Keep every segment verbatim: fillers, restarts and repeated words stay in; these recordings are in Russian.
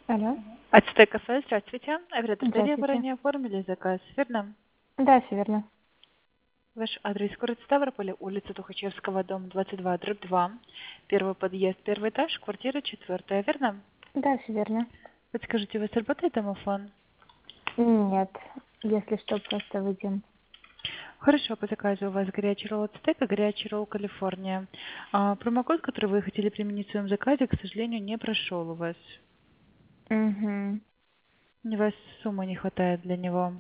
Алло. Ацтек кафе, здравствуйте. Оператор Дарья, вы Здравствуйте. ранее оформили заказ, верно? Да, все верно. Ваш адрес город Ставрополь, улица Тухачевского, дом двадцать два, дробь два. Первый подъезд, первый этаж, квартира четвертая, верно? Да, все верно. Подскажите, у вас работает домофон? Нет, если что, просто выйдем. Хорошо, по заказу у вас горячий ролл Ацтек и горячий ролл Калифорния. А, промокод, который вы хотели применить в своем заказе, к сожалению, не прошел у вас. Угу. У вас суммы не хватает для него.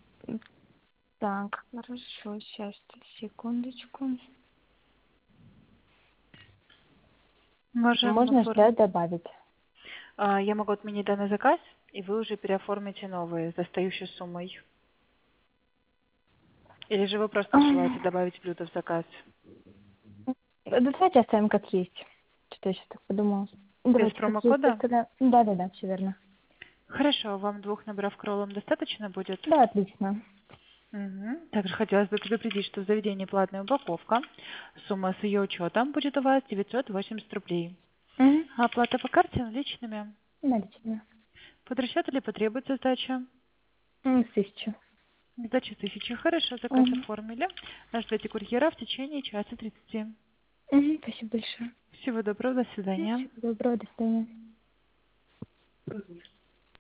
Так, хорошо, сейчас, секундочку. Можем Можно оформить. ждать добавить. А, я могу отменить данный заказ, и вы уже переоформите новые с достающей суммой. Или же вы просто желаете Ам, добавить блюдо в заказ? Да давайте оставим как есть. Что-то я сейчас так подумала. Без Давайте как есть промокода? оставляем. Да-да-да, все верно. Хорошо, вам двух наборов кроллом достаточно будет? Да, отлично. Мгм. Также хотелось бы предупредить, что в заведении платная упаковка. Сумма с ее учетом будет у вас девятьсот восемьдесят рублей. Угу. А оплата по карте наличными. Налично. Под расчет или потребуется сдача? М, Тысячу. Сдача тысячи. Хорошо, заказ Угу. оформили. Ждете курьера в течение часа тридцати. Угу. Спасибо большое. Всего доброго, до свидания. Всего доброго, до свидания.